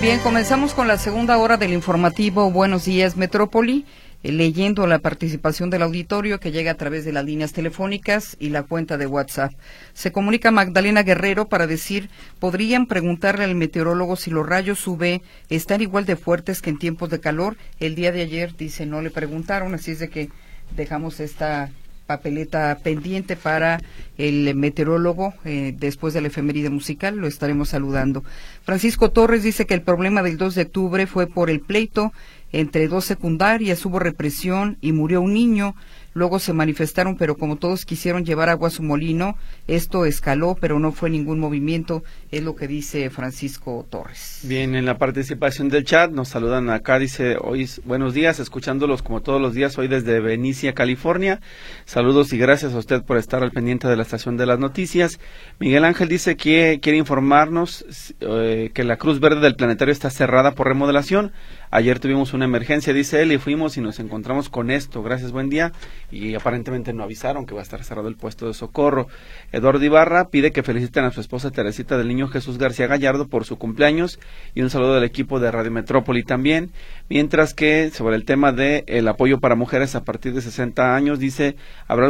Bien, comenzamos con la segunda hora del informativo Buenos Días Metrópoli, leyendo la participación del auditorio que llega a través de las líneas telefónicas y la cuenta de WhatsApp. Se comunica Magdalena Guerrero para decir, ¿podrían preguntarle al meteorólogo si los rayos UV están igual de fuertes que en tiempos de calor? El día de ayer, dice, no le preguntaron, así es de que dejamos esta papeleta pendiente para el meteorólogo. Después de la efeméride musical lo estaremos saludando. Francisco Torres dice que el problema del 2 de octubre fue por el pleito entre dos secundarias, hubo represión y murió un niño. Luego se manifestaron, pero como todos quisieron llevar agua a su molino, esto escaló, pero no fue ningún movimiento, es lo que dice Francisco Torres. Bien, en la participación del chat nos saludan acá, dice, hoy buenos días, escuchándolos como todos los días, hoy desde Benicia, California. Saludos y gracias a usted por estar al pendiente de la estación de las noticias. Miguel Ángel dice que quiere informarnos que la Cruz Verde del Planetario está cerrada por remodelación. Ayer tuvimos una emergencia, dice él, y fuimos y nos encontramos con esto. Gracias, buen día. Y aparentemente no avisaron que va a estar cerrado el puesto de socorro. Eduardo Ibarra pide que feliciten a su esposa Teresita del Niño Jesús García Gallardo por su cumpleaños y un saludo del equipo de Radio Metrópoli también. Mientras que sobre el tema de el apoyo para mujeres a partir de 60 años, dice, ¿habrá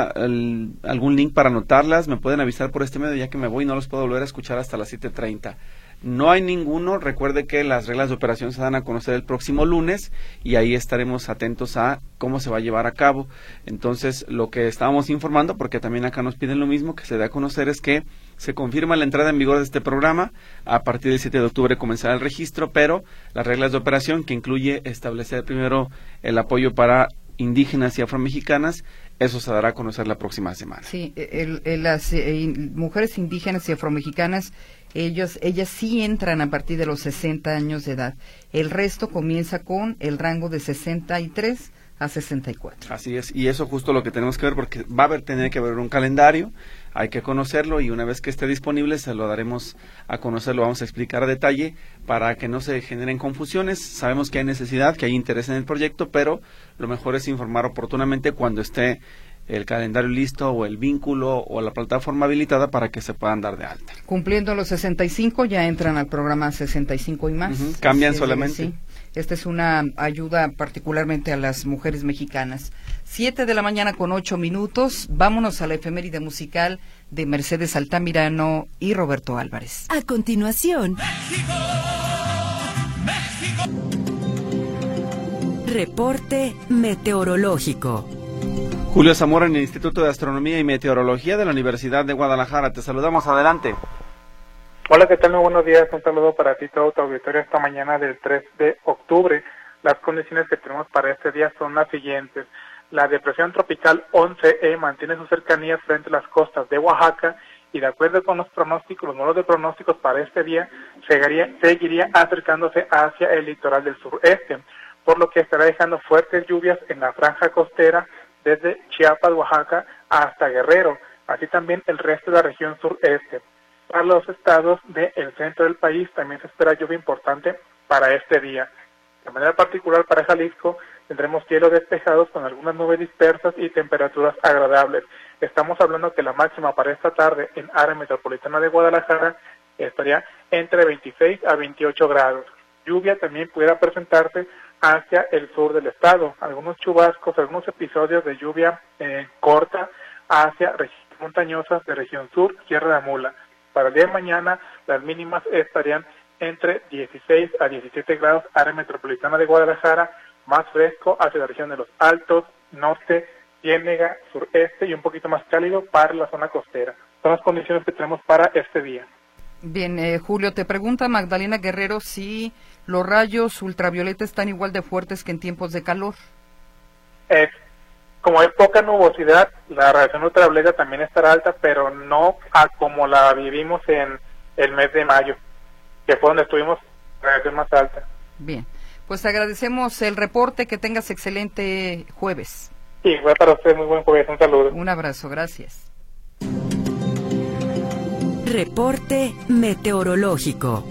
algún link para anotarlas? ¿Me pueden avisar por este medio ya que me voy y no los puedo volver a escuchar hasta las 7:30? No hay ninguno, recuerde que las reglas de operación se dan a conocer el próximo lunes y ahí estaremos atentos a cómo se va a llevar a cabo. Entonces, lo que estábamos informando, porque también acá nos piden lo mismo, que se dé a conocer es que se confirma la entrada en vigor de este programa, a partir del 7 de octubre comenzará el registro, pero las reglas de operación, que incluye establecer primero el apoyo para indígenas y afromexicanas, eso se dará a conocer la próxima semana. Sí, las mujeres indígenas y afromexicanas, ellas sí entran a partir de los 60 años de edad. El resto comienza con el rango de 63 a 64. Así es, y eso justo lo que tenemos que ver, porque va a tener que haber un calendario, hay que conocerlo y una vez que esté disponible se lo daremos a conocer, lo vamos a explicar a detalle para que no se generen confusiones. Sabemos que hay necesidad, que hay interés en el proyecto, pero lo mejor es informar oportunamente cuando esté el calendario listo o el vínculo o la plataforma habilitada para que se puedan dar de alta. Cumpliendo los 65 ya entran al programa 65 y más. Cambian solamente. Sí. Esta es una ayuda particularmente a las mujeres mexicanas. 7:08 a.m. Vámonos a la efeméride musical de Mercedes Altamirano y Roberto Álvarez. A continuación, México. Reporte meteorológico. Julio Zamora en el Instituto de Astronomía y Meteorología de la Universidad de Guadalajara. Te saludamos, adelante. Hola, ¿qué tal? Muy buenos días. Un saludo para ti, todo tu auditorio, esta mañana del 3 de octubre. Las condiciones que tenemos para este día son las siguientes. La depresión tropical 11E mantiene sus cercanías frente a las costas de Oaxaca y de acuerdo con los pronósticos, los modelos de pronósticos para este día, seguiría acercándose hacia el litoral del sureste, por lo que estará dejando fuertes lluvias en la franja costera desde Chiapas, Oaxaca, hasta Guerrero, así también el resto de la región sureste. Para los estados del centro del país también se espera lluvia importante para este día. De manera particular para Jalisco tendremos cielos despejados con algunas nubes dispersas y temperaturas agradables. Estamos hablando que la máxima para esta tarde en área metropolitana de Guadalajara estaría entre 26 a 28 grados. Lluvia también pudiera presentarse hacia el sur del estado. Algunos chubascos, algunos episodios de lluvia corta hacia regiones montañosas de región sur, Sierra de Mula. Para el día de mañana, las mínimas estarían entre 16 a 17 grados, área metropolitana de Guadalajara, más fresco hacia la región de los Altos, norte, Ciénega, sureste y un poquito más cálido para la zona costera. Son las condiciones que tenemos para este día. Bien, Julio, te pregunta Magdalena Guerrero si los rayos ultravioleta están igual de fuertes que en tiempos de calor. Como hay poca nubosidad, la radiación ultravioleta también estará alta, pero no a como la vivimos en el mes de mayo, que fue donde estuvimos la radiación más alta. Bien, pues agradecemos el reporte, que tengas excelente jueves. Sí, fue para usted muy buen jueves, un saludo. Un abrazo, gracias. Reporte meteorológico.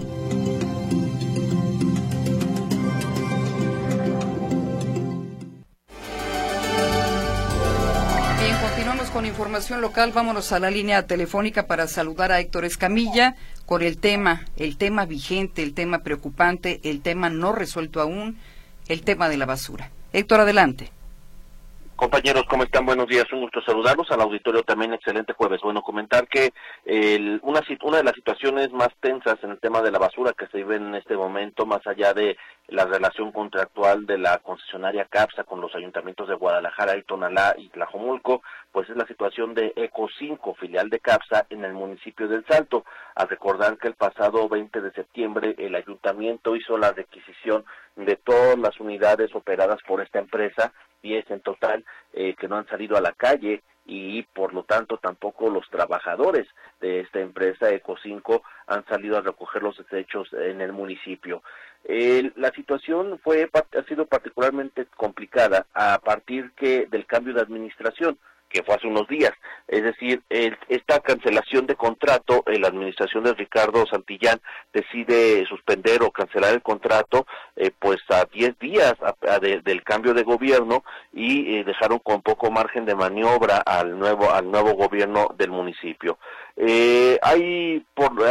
Continuamos con información local. Vámonos a la línea telefónica para saludar a Héctor Escamilla con el tema vigente, el tema preocupante, el tema no resuelto aún, el tema de la basura. Héctor, adelante. Compañeros, ¿cómo están? Buenos días, un gusto saludarlos. Al auditorio también, excelente jueves. Bueno, comentar que una de las situaciones más tensas en el tema de la basura que se vive en este momento, más allá de la relación contractual de la concesionaria CAPSA con los ayuntamientos de Guadalajara y Tonalá y Tlajomulco, pues es la situación de Eco 5, filial de CAPSA en el municipio del Salto. A recordar que el pasado 20 de septiembre el ayuntamiento hizo la requisición de todas las unidades operadas por esta empresa, 10 en total, que no han salido a la calle, y por lo tanto tampoco los trabajadores de esta empresa Eco 5 han salido a recoger los desechos en el municipio. La situación ha sido particularmente complicada a partir del cambio de administración, que fue hace unos días. Es decir, esta cancelación de contrato, la administración de Ricardo Santillán decide suspender o cancelar el contrato pues a 10 días del cambio de gobierno, y dejaron con poco margen de maniobra al nuevo gobierno del municipio. Hay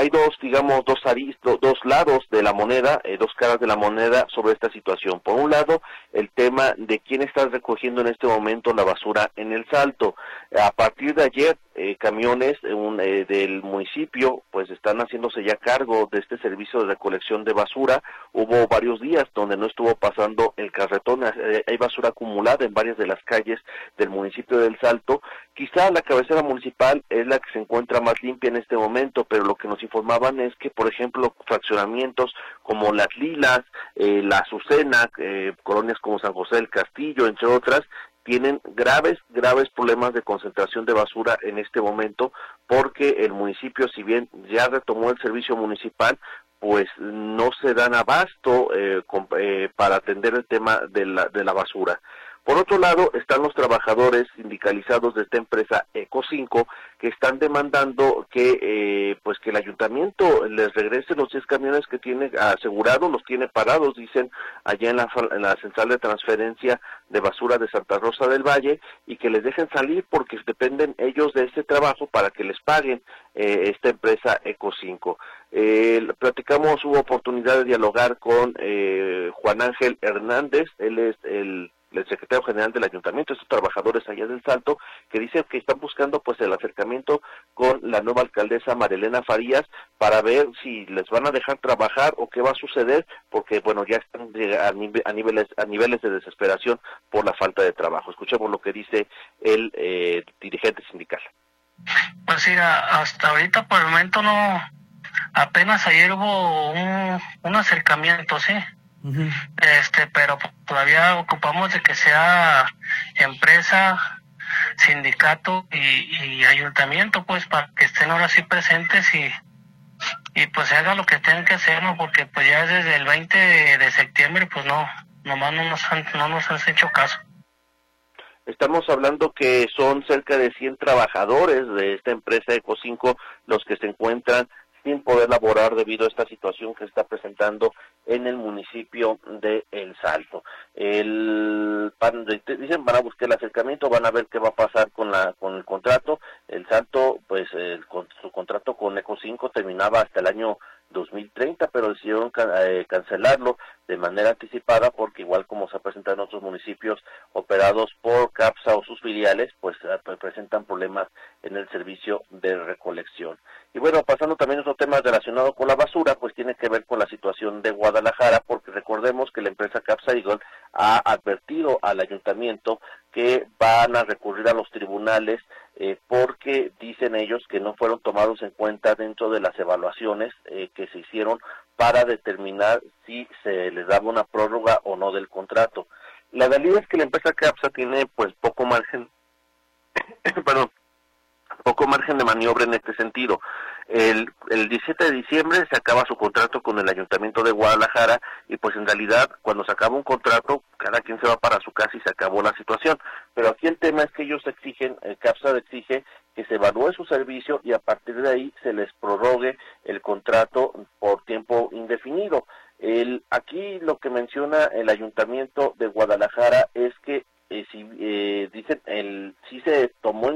dos lados de la moneda, dos caras de la moneda sobre esta situación. Por un lado, el tema de quién está recogiendo en este momento la basura en el Salto. A partir de ayer, camiones del municipio pues están haciéndose ya cargo de este servicio de recolección de basura. Hubo varios días donde no estuvo pasando el carretón, hay basura acumulada en varias de las calles del municipio del Salto. Quizá la cabecera municipal es la que se encuentra más limpia en este momento, pero lo que nos informaban es que, por ejemplo, fraccionamientos como Las Lilas, La Azucena, colonias como San José del Castillo, entre otras, tienen graves problemas de concentración de basura en este momento, porque el municipio, si bien ya retomó el servicio municipal, pues no se dan abasto para atender el tema de la basura. Por otro lado, están los trabajadores sindicalizados de esta empresa Eco 5, que están demandando que el ayuntamiento les regrese los 10 camiones que tiene asegurados, los tiene parados, dicen, allá en la central de transferencia de basura de Santa Rosa del Valle, y que les dejen salir porque dependen ellos de este trabajo para que les paguen esta empresa Eco 5. Platicamos, hubo oportunidad de dialogar con Juan Ángel Hernández, él es el secretario general del ayuntamiento, estos trabajadores allá del Salto, que dicen que están buscando pues el acercamiento con la nueva alcaldesa Marilena Farías para ver si les van a dejar trabajar o qué va a suceder, porque bueno, ya están a niveles de desesperación por la falta de trabajo. Escuchemos lo que dice el dirigente sindical. Pues mira, hasta ahorita por el momento no, apenas ayer hubo un acercamiento, sí. Uh-huh. Pero todavía ocupamos de que sea empresa, sindicato y ayuntamiento, pues, para que estén ahora sí presentes y pues se haga lo que tengan que hacer, ¿no? Porque pues ya desde el 20 de septiembre pues nomás no nos han hecho caso. Estamos hablando que son cerca de 100 trabajadores de esta empresa Eco 5 los que se encuentran sin poder laborar debido a esta situación que se está presentando en el municipio de El Salto. Dicen, van a buscar el acercamiento, van a ver qué va a pasar con el contrato. El Salto, pues su contrato con Eco 5 terminaba hasta el año 2030, pero decidieron cancelarlo de manera anticipada porque, igual como se ha presentado en otros municipios operados por CAPSA o sus filiales, pues presentan problemas en el servicio de recolección. Y bueno, pasando también a otro tema relacionado con la basura, pues tiene que ver con la situación de Guadalajara, porque recordemos que la empresa CAPSA Eagle ha advertido al ayuntamiento que van a recurrir a los tribunales porque dicen ellos que no fueron tomados en cuenta dentro de las evaluaciones que se hicieron para determinar si se les daba una prórroga o no del contrato. La realidad es que la empresa CAPSA tiene pues poco margen de maniobra en este sentido. El 17 de diciembre se acaba su contrato con el Ayuntamiento de Guadalajara y pues en realidad cuando se acaba un contrato cada quien se va para su casa y se acabó la situación. Pero aquí el tema es que ellos exigen, CAPSA exige que se evalúe su servicio y a partir de ahí se les prorrogue el contrato por tiempo indefinido. Aquí lo que menciona el Ayuntamiento de Guadalajara es que sí se tomó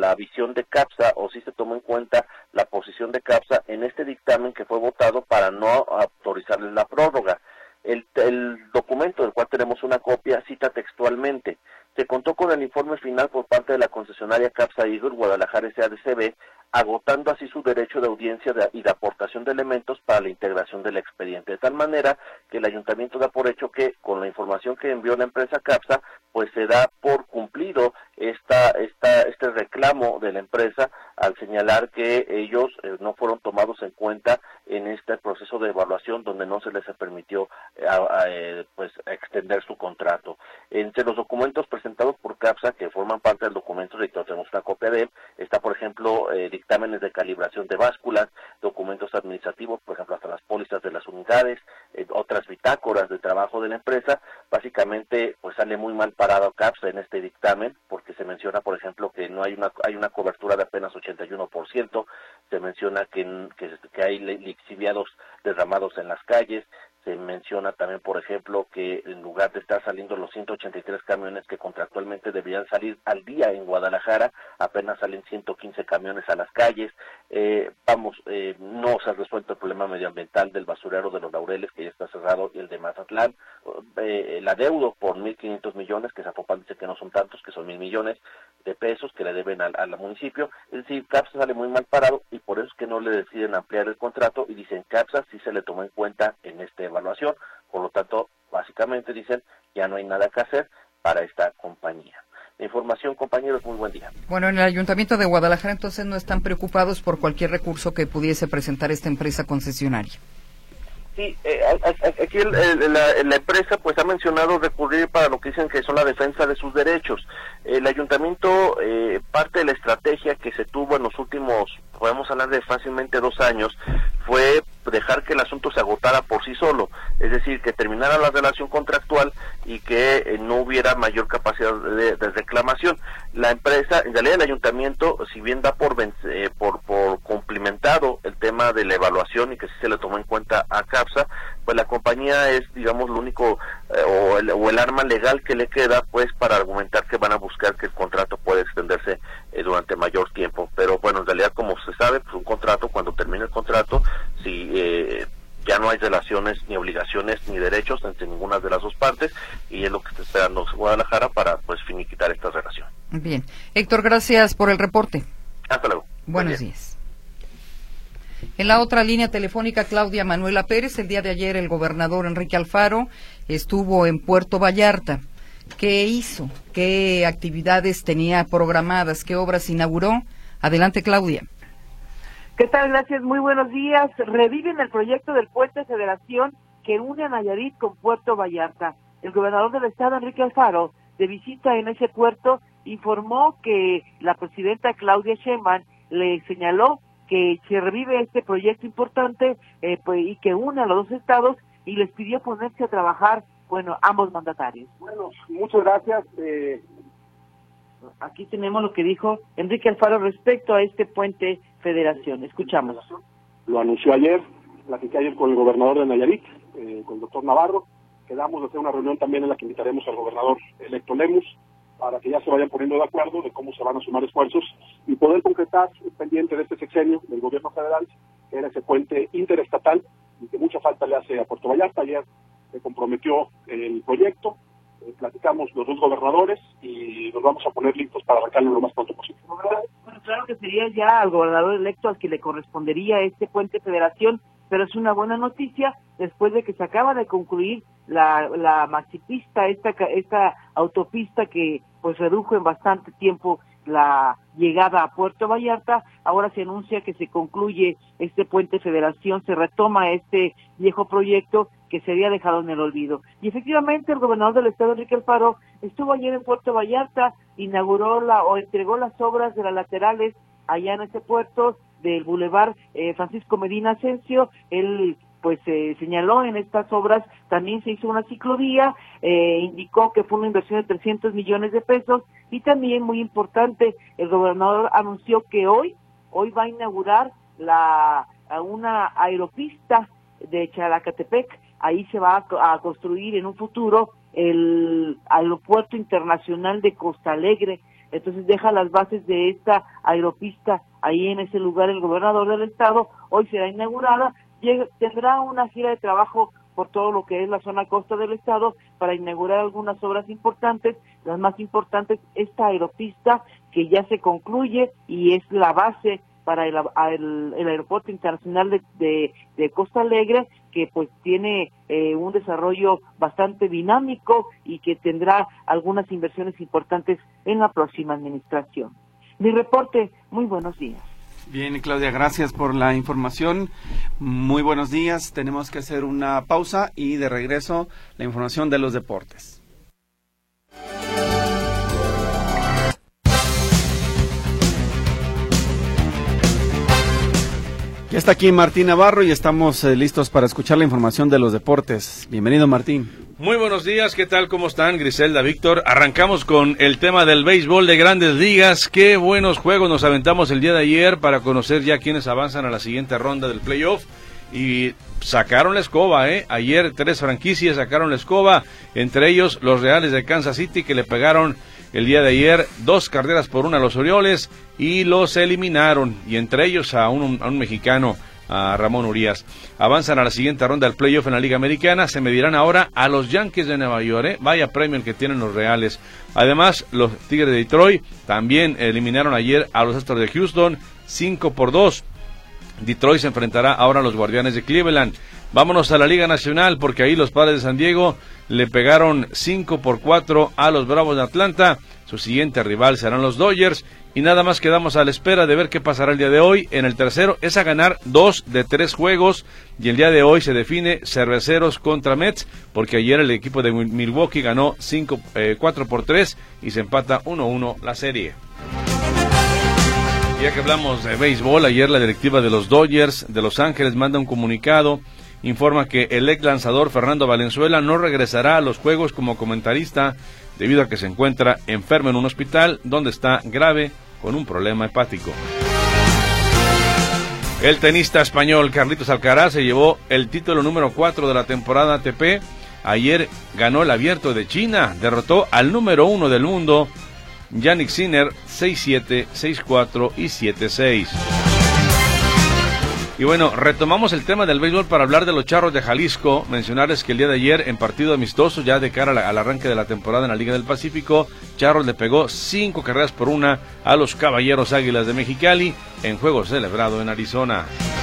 la visión de CAPSA o sí se tomó en cuenta la posición de CAPSA en este dictamen que fue votado para no autorizarles la prórroga. El documento del cual tenemos una copia cita textualmente: se contó con el informe final por parte de la concesionaria CAPSA Eagle Guadalajara SADCB, agotando así su derecho de audiencia y de aportación de elementos para la integración del expediente, de tal manera que el ayuntamiento da por hecho que con la información que envió la empresa CAPSA, pues se da por cumplido este reclamo de la empresa al señalar que ellos no fueron tomados en cuenta en este proceso de evaluación donde no se les permitió pues extender su contrato. Entre los documentos presentados por CAPSA, que forman parte del documento, y tenemos una copia de él, está por ejemplo dictámenes de calibración de básculas, documentos administrativos, por ejemplo hasta las pólizas de las unidades, otras bitácoras de trabajo de la empresa. Básicamente pues sale muy mal parado CAPSA en este dictamen, porque se menciona por ejemplo que no hay una cobertura de apenas 81%, se menciona que hay lixiviados derramados en las calles. Se menciona también, por ejemplo, que en lugar de estar saliendo los 183 camiones que contractualmente deberían salir al día en Guadalajara, apenas salen 115 camiones a las calles. No se ha resuelto el problema medioambiental del basurero de los Laureles, que ya está cerrado, y el de Mazatlán. El adeudo por 1.500 millones, que Zapopan dice que no son tantos, que son 1.000 millones de pesos que le deben al municipio. Es decir, CAPSA sale muy mal parado y por eso es que no le deciden ampliar el contrato y dicen CAPSA sí se le tomó en cuenta en esta evaluación, por lo tanto, básicamente dicen ya no hay nada que hacer para esta compañía. La información, compañeros, muy buen día. Bueno, en el Ayuntamiento de Guadalajara entonces no están preocupados por cualquier recurso que pudiese presentar esta empresa concesionaria. Sí, aquí la empresa pues ha mencionado recurrir para lo que dicen que son la defensa de sus derechos. El ayuntamiento, parte de la estrategia que se tuvo en los últimos, podemos hablar de fácilmente 2 años, fue dejar que el asunto se agotara por sí solo, es decir, que terminara la relación contractual y que no hubiera mayor capacidad de reclamación. La empresa, en realidad el ayuntamiento, si bien da por cumplimentado el tema de la evaluación y que sí se le tomó en cuenta a CAPSA, pues la compañía es, digamos, lo único o el arma legal que le queda pues para argumentar que van a buscar que el contrato pueda extenderse durante mayor tiempo. Pero bueno, en realidad, como se sabe, pues un contrato, cuando termine el contrato, si ya no hay relaciones ni obligaciones ni derechos entre ninguna de las dos partes, y es lo que está esperando Guadalajara para pues finiquitar esta relación. Bien, Héctor, gracias por el reporte. Hasta luego. Buenos días. En la otra línea telefónica, Claudia Manuela Pérez. El día de ayer el gobernador Enrique Alfaro estuvo en Puerto Vallarta. ¿Qué hizo? ¿Qué actividades tenía programadas? ¿Qué obras inauguró? Adelante, Claudia. ¿Qué tal? Gracias, muy buenos días. Reviven el proyecto del Puente Federación que une a Nayarit con Puerto Vallarta. El gobernador del estado, Enrique Alfaro, de visita en ese puerto, informó que la presidenta Claudia Sheinbaum le señaló que se revive este proyecto importante y que une a los dos estados, y les pidió ponerse a trabajar, ambos mandatarios. Bueno, muchas gracias. Aquí tenemos lo que dijo Enrique Alfaro respecto a este Puente Federación. Escuchamos. Lo anunció ayer, platiqué ayer con el gobernador de Nayarit, con el doctor Navarro. Quedamos de hacer una reunión también en la que invitaremos al gobernador electo Lemus, para que ya se vayan poniendo de acuerdo de cómo se van a sumar esfuerzos y poder concretar el pendiente de este sexenio del gobierno federal, que era ese puente interestatal y que mucha falta le hace a Puerto Vallarta. Ayer se comprometió el proyecto, platicamos los dos gobernadores y nos vamos a poner listos para arrancarlo lo más pronto posible. Bueno, claro que sería ya al gobernador electo al que le correspondería este Puente Federación, pero es una buena noticia después de que se acaba de concluir la maxipista, esta autopista que pues redujo en bastante tiempo la llegada a Puerto Vallarta. Ahora se anuncia que se concluye este Puente Federación, se retoma este viejo proyecto que se había dejado en el olvido. Y efectivamente el gobernador del estado, Enrique Alfaro, estuvo ayer en Puerto Vallarta, inauguró entregó las obras de las laterales allá en ese puerto del Boulevard Francisco Medina Asensio. Él señaló en estas obras, también se hizo una ciclovía, indicó que fue una inversión de 300 millones de pesos, y también, muy importante, el gobernador anunció que hoy va a inaugurar una aeropista de Chalacatepec. Ahí se va a construir en un futuro el Aeropuerto Internacional de Costa Alegre. entonces deja las bases de esta aeropista ahí en ese lugar el gobernador del estado. Hoy será inaugurada, tendrá una gira de trabajo por todo lo que es la zona costa del estado para inaugurar algunas obras importantes, las más importantes, esta aeropista que ya se concluye y es la base para el aeropuerto internacional de Costa Alegre, que pues tiene un desarrollo bastante dinámico y que tendrá algunas inversiones importantes en la próxima administración. Mi reporte, muy buenos días. Bien, Claudia, gracias por la información. Muy buenos días. Tenemos que hacer una pausa y de regreso la información de los deportes. Ya está aquí Martín Navarro y estamos listos para escuchar la información de los deportes. Bienvenido, Martín. Muy buenos días, ¿qué tal? ¿Cómo están? Griselda, Víctor. Arrancamos con el tema del béisbol de Grandes Ligas. Qué buenos juegos nos aventamos el día de ayer para conocer ya quiénes avanzan a la siguiente ronda del playoff. Y sacaron la escoba, Ayer 3 franquicias sacaron la escoba, entre ellos los Reales de Kansas City, que le pegaron el día de ayer 2 carreras por 1 a los Orioles y los eliminaron, y entre ellos a un mexicano, a Ramón Urias. Avanzan a la siguiente ronda del playoff en la Liga Americana, se medirán ahora a los Yankees de Nueva York, Vaya premio el que tienen los Reales. Además, los Tigres de Detroit también eliminaron ayer a los Astros de Houston 5-2. Detroit se enfrentará ahora a los Guardianes de Cleveland. Vámonos a la Liga Nacional, porque ahí los Padres de San Diego le pegaron 5-4 a los Bravos de Atlanta. Su siguiente rival serán los Dodgers. Y nada más quedamos a la espera de ver qué pasará el día de hoy. En el tercero es a ganar 2 de 3 juegos. Y el día de hoy se define Cerveceros contra Mets, porque ayer el equipo de Milwaukee ganó 4-3 y se empata 1-1 la serie. Ya que hablamos de béisbol, ayer la directiva de los Dodgers de Los Ángeles manda un comunicado, informa que el ex lanzador Fernando Valenzuela no regresará a los juegos como comentarista debido a que se encuentra enfermo en un hospital donde está grave con un problema hepático. El tenista español Carlitos Alcaraz se llevó el título número 4 de la temporada ATP. Ayer ganó el Abierto de China, derrotó al número 1 del mundo, Jannik Sinner, 6-7, 6-4 y 7-6. Y bueno, retomamos el tema del béisbol para hablar de los Charros de Jalisco. Mencionarles que el día de ayer, en partido amistoso, ya de cara al arranque de la temporada en la Liga del Pacífico, Charros le pegó 5 carreras por 1 a los Caballeros Águilas de Mexicali, en juego celebrado en Arizona.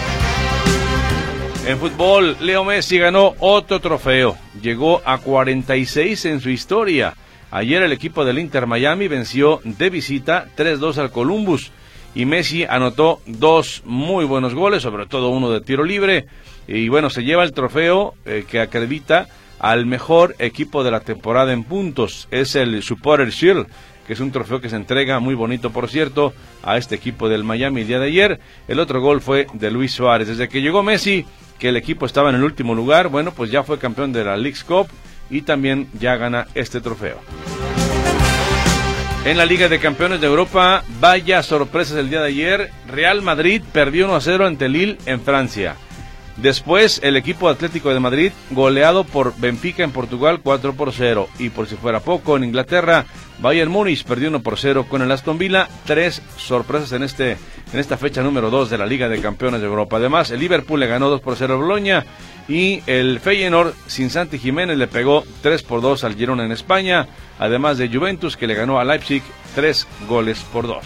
En fútbol, Leo Messi ganó otro trofeo, llegó a 46 en su historia. Ayer el equipo del Inter Miami venció de visita 3-2 al Columbus y Messi anotó 2 muy buenos goles, sobre todo uno de tiro libre, y bueno, se lleva el trofeo que acredita al mejor equipo de la temporada en puntos. Es el Supporter Shield, que es un trofeo que se entrega, muy bonito por cierto, a este equipo del Miami el día de ayer. El otro gol fue de Luis Suárez. Desde que llegó Messi, que el equipo estaba en el último lugar, bueno, pues ya fue campeón de la Leagues Cup y también ya gana este trofeo. En la Liga de Campeones de Europa, vaya sorpresas el día de ayer. Real Madrid perdió 1-0 ante Lille en Francia. Después, el equipo Atlético de Madrid goleado por Benfica en Portugal 4-0. Y por si fuera poco, en Inglaterra, Bayern Múnich perdió 1-0 con el Aston Villa. 3 sorpresas en esta fecha número 2 de la Liga de Campeones de Europa. Además, el Liverpool le ganó 2-0 al Boloña. Y el Feyenoord, sin Santi Jiménez, le pegó 3-2 al Girona en España. Además de Juventus, que le ganó a Leipzig 3-2.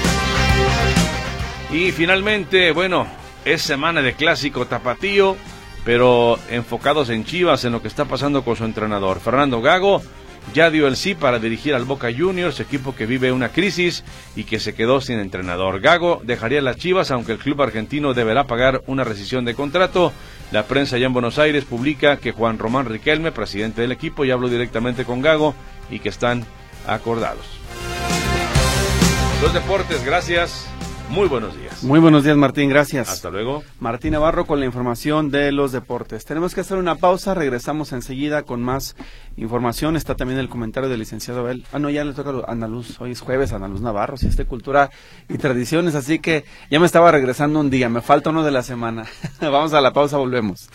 Y finalmente, bueno, es semana de clásico tapatío, pero enfocados en Chivas, en lo que está pasando con su entrenador. Fernando Gago ya dio el sí para dirigir al Boca Juniors, equipo que vive una crisis y que se quedó sin entrenador. Gago dejaría las Chivas, aunque el club argentino deberá pagar una rescisión de contrato. La prensa allá en Buenos Aires publica que Juan Román Riquelme, presidente del equipo, ya habló directamente con Gago y que están acordados. Los deportes, gracias. Muy buenos días. Muy buenos días, Martín, gracias. Hasta luego. Martín Navarro con la información de los deportes. Tenemos que hacer una pausa, regresamos enseguida con más información. Está también el comentario del licenciado Abel. No, ya le toca a Ana Luz, hoy es jueves, Ana Luz Navarro, si es de cultura y tradiciones, así que ya me estaba regresando un día, me falta uno de la semana. Vamos a la pausa, volvemos.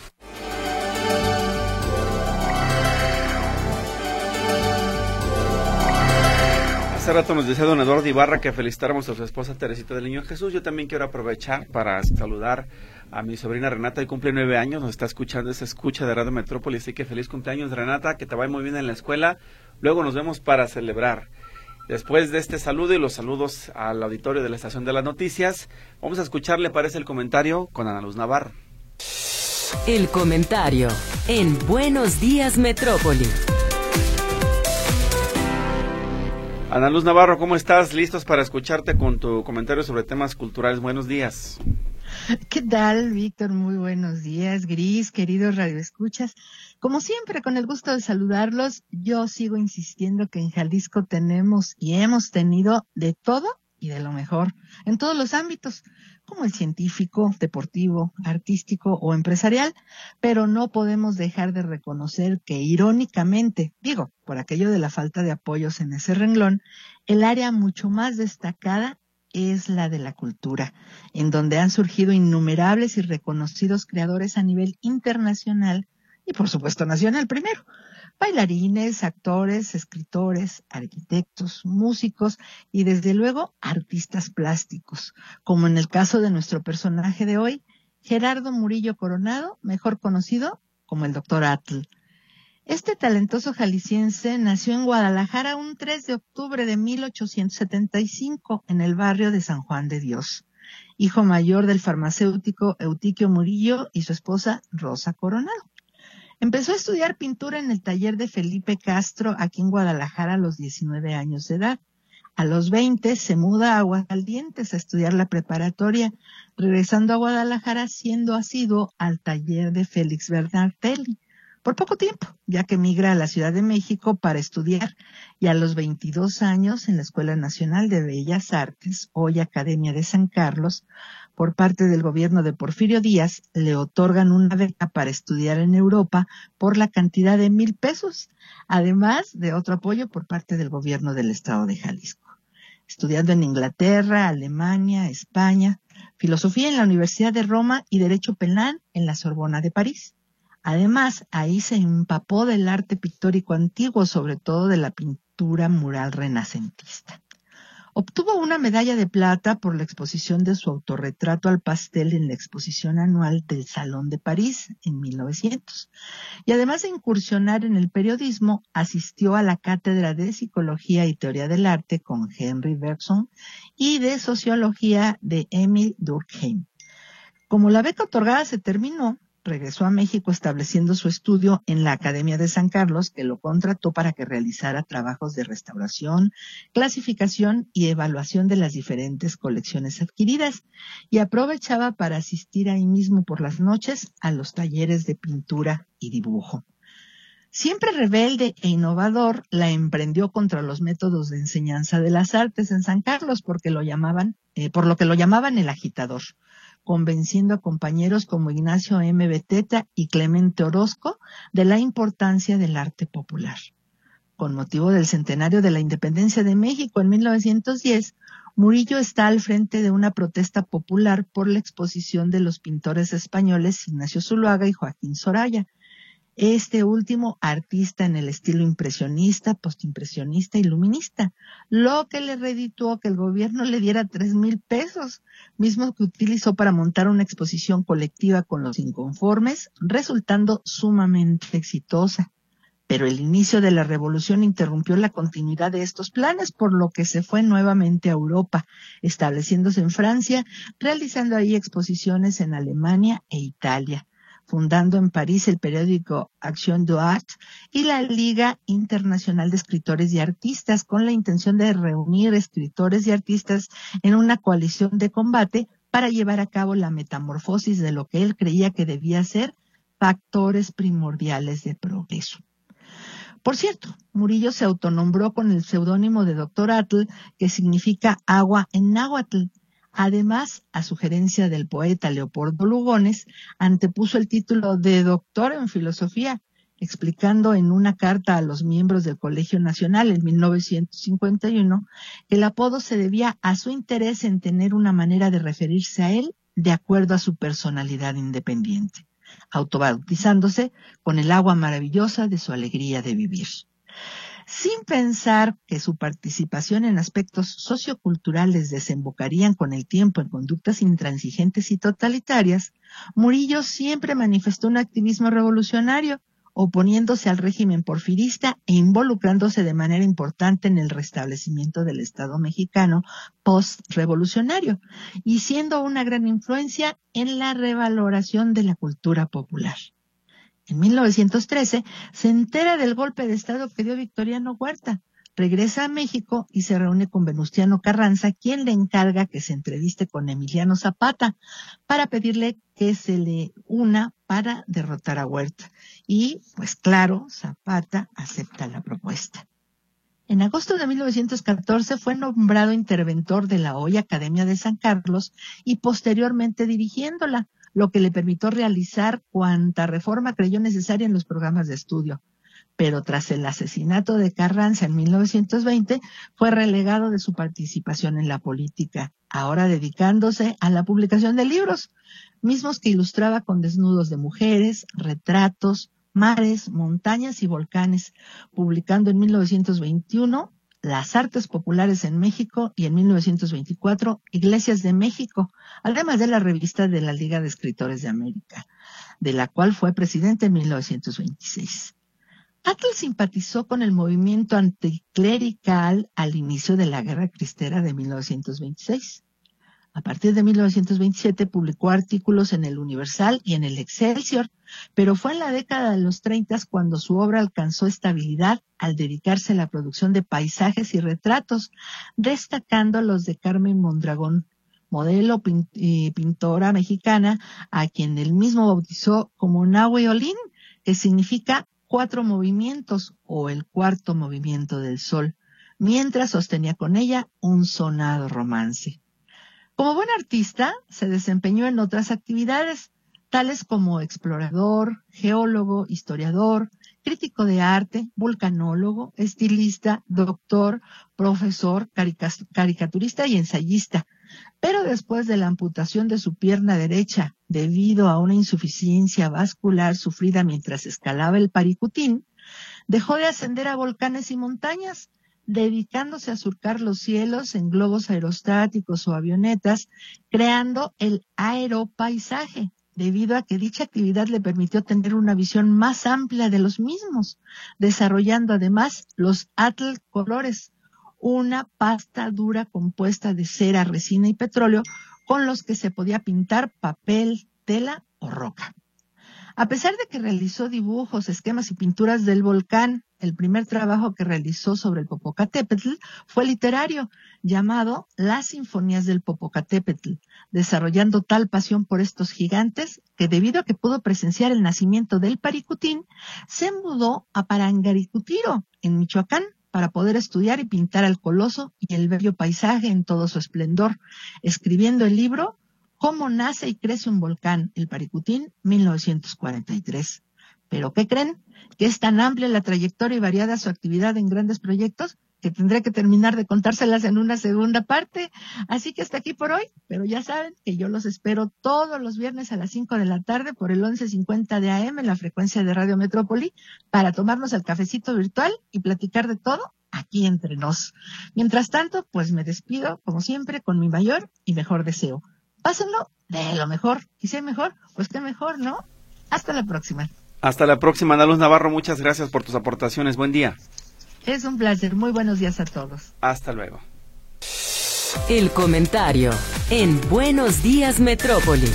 Hace rato nos decía don Eduardo Ibarra que felicitáramos a su esposa Teresita del Niño Jesús. Yo también quiero aprovechar para saludar a mi sobrina Renata, hoy cumple 9 años, nos está escuchando, se escucha de Radio Metrópoli, así que feliz cumpleaños, Renata, que te vaya muy bien en la escuela. Luego nos vemos para celebrar. Después de este saludo y los saludos al auditorio de la Estación de las Noticias, vamos a escuchar, ¿le parece el comentario? Con Ana Luz Navarro. El comentario en Buenos Días Metrópoli. Ana Luz Navarro, ¿cómo estás? ¿Listos para escucharte con tu comentario sobre temas culturales? Buenos días. ¿Qué tal, Víctor? Muy buenos días, Gris, queridos radioescuchas. Como siempre, con el gusto de saludarlos, yo sigo insistiendo que en Jalisco tenemos y hemos tenido de todo y de lo mejor, en todos los ámbitos, como el científico, deportivo, artístico o empresarial, pero no podemos dejar de reconocer que irónicamente, digo, por aquello de la falta de apoyos en ese renglón, el área mucho más destacada es la de la cultura, en donde han surgido innumerables y reconocidos creadores a nivel internacional y por supuesto nacional primero. Bailarines, actores, escritores, arquitectos, músicos y desde luego artistas plásticos, como en el caso de nuestro personaje de hoy, Gerardo Murillo Coronado, mejor conocido como el Dr. Atl. Este talentoso jalisciense nació en Guadalajara un 3 de octubre de 1875 en el barrio de San Juan de Dios, hijo mayor del farmacéutico Eutiquio Murillo y su esposa Rosa Coronado. Empezó a estudiar pintura en el taller de Felipe Castro, aquí en Guadalajara, a los 19 años de edad. A los 20 se muda a Aguascalientes a estudiar la preparatoria, regresando a Guadalajara siendo asiduo al taller de Félix Bernardelli. Por poco tiempo, ya que migra a la Ciudad de México para estudiar, y a los 22 años en la Escuela Nacional de Bellas Artes, hoy Academia de San Carlos, por parte del gobierno de Porfirio Díaz, le otorgan una beca para estudiar en Europa por la cantidad de 1,000 pesos, además de otro apoyo por parte del gobierno del estado de Jalisco. Estudiando en Inglaterra, Alemania, España, filosofía en la Universidad de Roma y derecho penal en la Sorbona de París. Además, ahí se empapó del arte pictórico antiguo, sobre todo de la pintura mural renacentista. Obtuvo una medalla de plata por la exposición de su autorretrato al pastel en la exposición anual del Salón de París en 1900. Y además de incursionar en el periodismo, asistió a la cátedra de Psicología y Teoría del Arte con Henry Bergson y de Sociología de Emil Durkheim. Como la beca otorgada se terminó, regresó a México estableciendo su estudio en la Academia de San Carlos, que lo contrató para que realizara trabajos de restauración, clasificación y evaluación de las diferentes colecciones adquiridas, y aprovechaba para asistir ahí mismo por las noches a los talleres de pintura y dibujo. Siempre rebelde e innovador, la emprendió contra los métodos de enseñanza de las artes en San Carlos, por lo que lo llamaban el agitador, convenciendo a compañeros como Ignacio M. Beteta y Clemente Orozco de la importancia del arte popular. Con motivo del centenario de la Independencia de México en 1910, Murillo está al frente de una protesta popular por la exposición de los pintores españoles Ignacio Zuloaga y Joaquín Soraya. Este último artista en el estilo impresionista, postimpresionista y luminista, lo que le redituó que el gobierno le diera 3,000 pesos, mismo que utilizó para montar una exposición colectiva con los inconformes, resultando sumamente exitosa. Pero el inicio de la revolución interrumpió la continuidad de estos planes, por lo que se fue nuevamente a Europa, estableciéndose en Francia, realizando ahí exposiciones en Alemania e Italia, fundando en París el periódico Action d'Art y la Liga Internacional de Escritores y Artistas, con la intención de reunir escritores y artistas en una coalición de combate para llevar a cabo la metamorfosis de lo que él creía que debía ser factores primordiales de progreso. Por cierto, Murillo se autonombró con el seudónimo de Dr. Atl, que significa agua en náhuatl. Además, a sugerencia del poeta Leopoldo Lugones, antepuso el título de doctor en filosofía, explicando en una carta a los miembros del Colegio Nacional en 1951 que el apodo se debía a su interés en tener una manera de referirse a él de acuerdo a su personalidad independiente, autobautizándose con el agua maravillosa de su alegría de vivir. sin pensar que su participación en aspectos socioculturales desembocarían con el tiempo en conductas intransigentes y totalitarias, Murillo siempre manifestó un activismo revolucionario, oponiéndose al régimen porfirista e involucrándose de manera importante en el restablecimiento del Estado mexicano post-revolucionario y siendo una gran influencia en la revaloración de la cultura popular. En 1913 se entera del golpe de Estado que dio Victoriano Huerta, regresa a México y se reúne con Venustiano Carranza, quien le encarga que se entreviste con Emiliano Zapata para pedirle que se le una para derrotar a Huerta. Y, pues claro, Zapata acepta la propuesta. En agosto de 1914 fue nombrado interventor de la hoy Academia de San Carlos y posteriormente dirigiéndola, lo que le permitió realizar cuanta reforma creyó necesaria en los programas de estudio. Pero tras el asesinato de Carranza en 1920, fue relegado de su participación en la política, ahora dedicándose a la publicación de libros, mismos que ilustraba con desnudos de mujeres, retratos, mares, montañas y volcanes, publicando en 1921 Las Artes Populares en México y en 1924 Iglesias de México, además de la revista de la Liga de Escritores de América, de la cual fue presidente en 1926. Atl simpatizó con el movimiento anticlerical al inicio de la Guerra Cristera de 1926. A partir de 1927 publicó artículos en el Universal y en el Excelsior, pero fue en la década de los 30 cuando su obra alcanzó estabilidad al dedicarse a la producción de paisajes y retratos, destacando los de Carmen Mondragón, modelo y pintora mexicana, a quien él mismo bautizó como Nahue Olin, que significa 4 movimientos o el cuarto movimiento del sol, mientras sostenía con ella un sonado romance. Como buen artista, se desempeñó en otras actividades, tales como explorador, geólogo, historiador, crítico de arte, vulcanólogo, estilista, doctor, profesor, caricaturista y ensayista. Pero después de la amputación de su pierna derecha debido a una insuficiencia vascular sufrida mientras escalaba el Paricutín, dejó de ascender a volcanes y montañas, dedicándose a surcar los cielos en globos aerostáticos o avionetas, creando el aeropaisaje, debido a que dicha actividad le permitió tener una visión más amplia de los mismos, desarrollando además los Atl colores, una pasta dura compuesta de cera, resina y petróleo, con los que se podía pintar papel, tela o roca. A pesar de que realizó dibujos, esquemas y pinturas del volcán, el primer trabajo que realizó sobre el Popocatépetl fue literario, llamado Las Sinfonías del Popocatépetl, desarrollando tal pasión por estos gigantes que, debido a que pudo presenciar el nacimiento del Paricutín, se mudó a Parangaricutiro, en Michoacán, para poder estudiar y pintar al coloso y el bello paisaje en todo su esplendor, escribiendo el libro Cómo nace y crece un volcán, el Paricutín, 1943. ¿Pero qué creen? Que es tan amplia la trayectoria y variada su actividad en grandes proyectos que tendré que terminar de contárselas en una segunda parte. Así que hasta aquí por hoy, pero ya saben que yo los espero todos los viernes a las 5 de la tarde por el 1150 de AM en la frecuencia de Radio Metrópoli para tomarnos el cafecito virtual y platicar de todo aquí entre nos. Mientras tanto, pues me despido, como siempre, con mi mayor y mejor deseo. Pásenlo de lo mejor. Y si hay mejor, pues qué mejor, ¿no? Hasta la próxima. Hasta la próxima, Ana Luz Navarro. Muchas gracias por tus aportaciones. Buen día. Es un placer. Muy buenos días a todos. Hasta luego. El comentario en Buenos Días Metrópoli.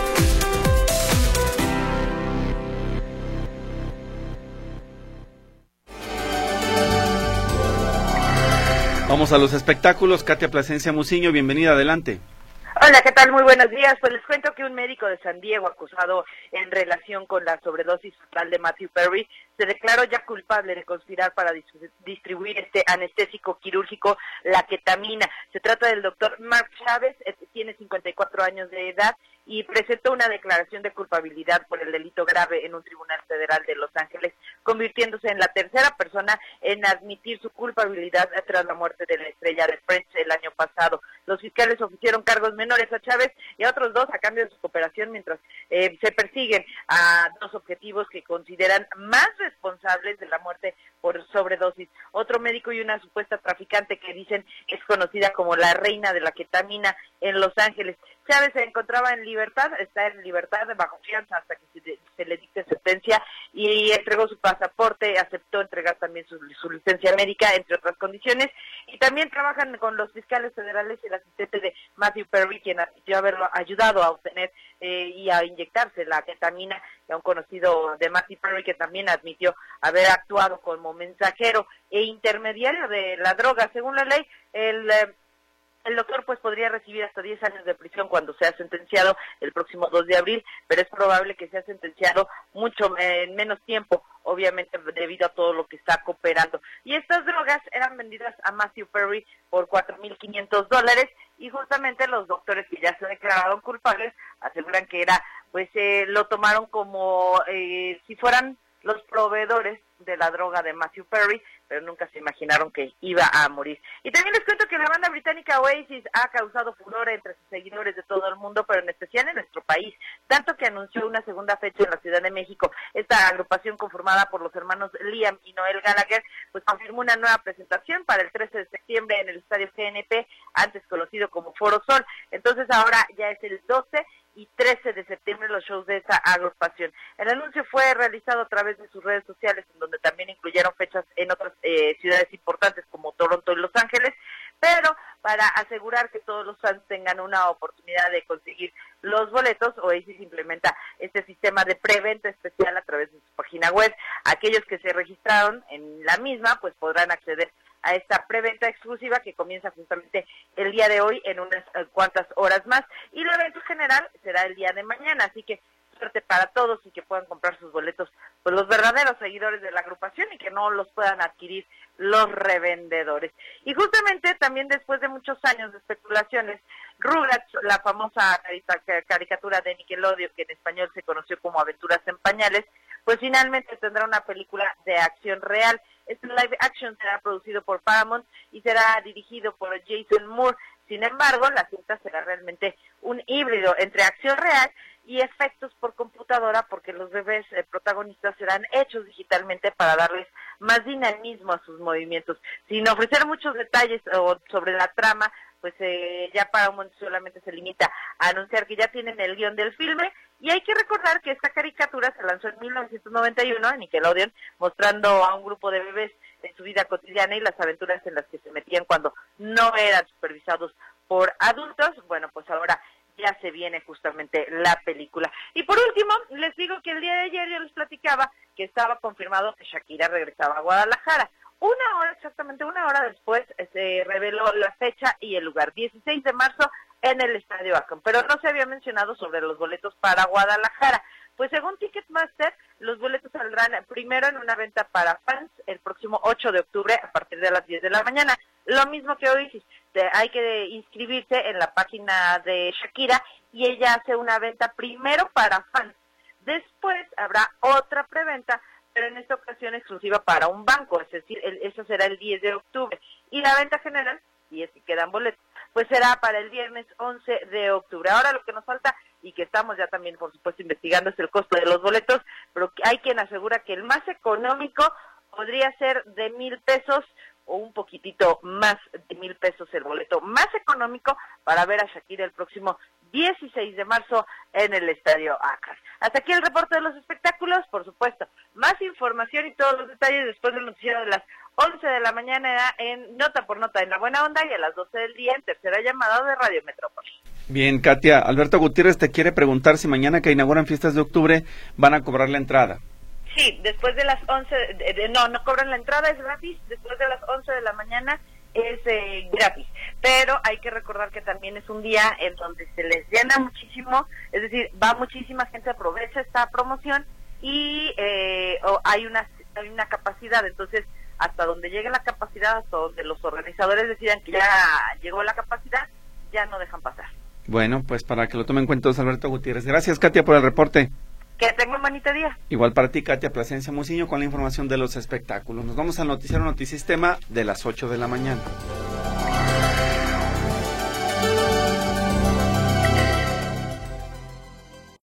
Vamos a los espectáculos. Katia Plasencia Muciño, bienvenida, adelante. Hola, ¿qué tal? Muy buenos días. Pues les cuento que un médico de San Diego acusado en relación con la sobredosis fatal de Matthew Perry se declaró ya culpable de conspirar para distribuir este anestésico quirúrgico, la ketamina. Se trata del doctor Mark Chávez, tiene 54 años de edad y presentó una declaración de culpabilidad por el delito grave en un tribunal federal de Los Ángeles, convirtiéndose en la tercera persona en admitir su culpabilidad tras la muerte de la estrella de Friends el año pasado. Los fiscales ofrecieron cargos menores a Chávez y a otros 2 a cambio de su cooperación mientras se persiguen a 2 objetivos que consideran más responsables de la muerte por sobredosis. Otro médico y una supuesta traficante que dicen es conocida como la reina de la ketamina en Los Ángeles. Chávez se encontraba en libertad, está en libertad bajo fianza hasta que se le dicte sentencia y entregó su pasaporte, aceptó entregar también su licencia médica, entre otras condiciones, y también trabajan con los fiscales federales y el asistente de Matthew Perry, quien admitió haberlo ayudado a obtener y a inyectarse la ketamina, y a un conocido de Matthew Perry que también admitió haber actuado como mensajero e intermediario de la droga. Según la ley, el doctor pues podría recibir hasta 10 años de prisión cuando sea sentenciado el próximo 2 de abril, pero es probable que sea sentenciado mucho en menos tiempo, obviamente debido a todo lo que está cooperando. Y estas drogas eran vendidas a Matthew Perry por $4,500 y justamente los doctores que ya se declararon culpables aseguran que lo tomaron como si fueran los proveedores de la droga de Matthew Perry, pero nunca se imaginaron que iba a morir. Y también les cuento que la banda británica Oasis ha causado furor entre sus seguidores de todo el mundo, pero en especial en nuestro país, tanto que anunció una segunda fecha en la Ciudad de México. Esta agrupación, conformada por los hermanos Liam y Noel Gallagher, pues confirmó una nueva presentación para el 13 de septiembre en el Estadio GNP, antes conocido como Foro Sol. Entonces ahora ya es el 12 y 13 de septiembre los shows de esa agrupación. El anuncio fue realizado a través de sus redes sociales, en donde también incluyeron fechas en otras ciudades importantes como Toronto y Los Ángeles, pero para asegurar que todos los fans tengan una oportunidad de conseguir los boletos, Oasis implementa este sistema de preventa especial a través de su página web. Aquellos que se registraron en la misma pues podrán acceder a esta preventa exclusiva que comienza justamente el día de hoy en unas cuantas horas más, y el evento general será el día de mañana, así que suerte para todos y que puedan comprar sus boletos pues los verdaderos seguidores de la agrupación y que no los puedan adquirir los revendedores. Y justamente también después de muchos años de especulaciones, Rugrats, la famosa caricatura de Nickelodeon, que en español se conoció como Aventuras en Pañales, pues finalmente tendrá una película de acción real. Este live action será producido por Paramount y será dirigido por Jason Moore. Sin embargo, la cinta será realmente un híbrido entre acción real y efectos por computadora, porque los bebés protagonistas serán hechos digitalmente para darles más dinamismo a sus movimientos. Sin ofrecer muchos detalles sobre la trama, pues ya Paramount solamente se limita a anunciar que ya tienen el guión del filme, y hay que recordar que esta caricatura se lanzó en 1991 en Nickelodeon, mostrando a un grupo de bebés en su vida cotidiana y las aventuras en las que se metían cuando no eran supervisados por adultos. Bueno, pues ahora ya se viene justamente la película. Y por último, les digo que el día de ayer yo les platicaba que estaba confirmado que Shakira regresaba a Guadalajara. Exactamente una hora después, se reveló la fecha y el lugar, 16 de marzo en el Estadio Akron, pero no se había mencionado sobre los boletos para Guadalajara. Pues según Ticketmaster, los boletos saldrán primero en una venta para fans el próximo 8 de octubre a partir de las 10 de la mañana. Lo mismo que Oasis, hay que inscribirse en la página de Shakira y ella hace una venta primero para fans. Después habrá otra preventa, pero en esta ocasión exclusiva para un banco, es decir, eso será el 10 de octubre. Y la venta general, y es que quedan boletos, pues será para el viernes 11 de octubre. Ahora lo que nos falta, y que estamos ya también, por supuesto, investigando, es el costo de los boletos, pero hay quien asegura que el más económico podría ser de 1,000 pesos o un poquitito más de 1,000 pesos el boleto más económico para ver a Shakira el próximo 16 de marzo en el Estadio Akron. Hasta aquí el reporte de los espectáculos, por supuesto. Más información y todos los detalles después del noticiero de las 11 de la mañana en Nota por Nota en La Buena Onda, y a las 12 del día en Tercera Llamada de Radio Metrópoli. Bien, Katia, Alberto Gutiérrez te quiere preguntar si mañana que inauguran Fiestas de Octubre van a cobrar la entrada. Sí, después de las 11, no cobran la entrada, es gratis, después de las 11 de la mañana es gratis, pero hay que recordar que también es un día en donde se les llena muchísimo, es decir, va muchísima gente, aprovecha esta promoción y hay una capacidad, entonces hasta donde llegue la capacidad, hasta donde los organizadores decidan que ya llegó la capacidad, ya no dejan pasar. Bueno, pues para que lo tomen en cuenta Alberto Gutiérrez. Gracias, Katia, por el reporte. Que tenga un bonito día. Igual para ti, Katia Plasencia Muciño, con la información de los espectáculos. Nos vamos al noticiero Notisistema de las 8 de la mañana.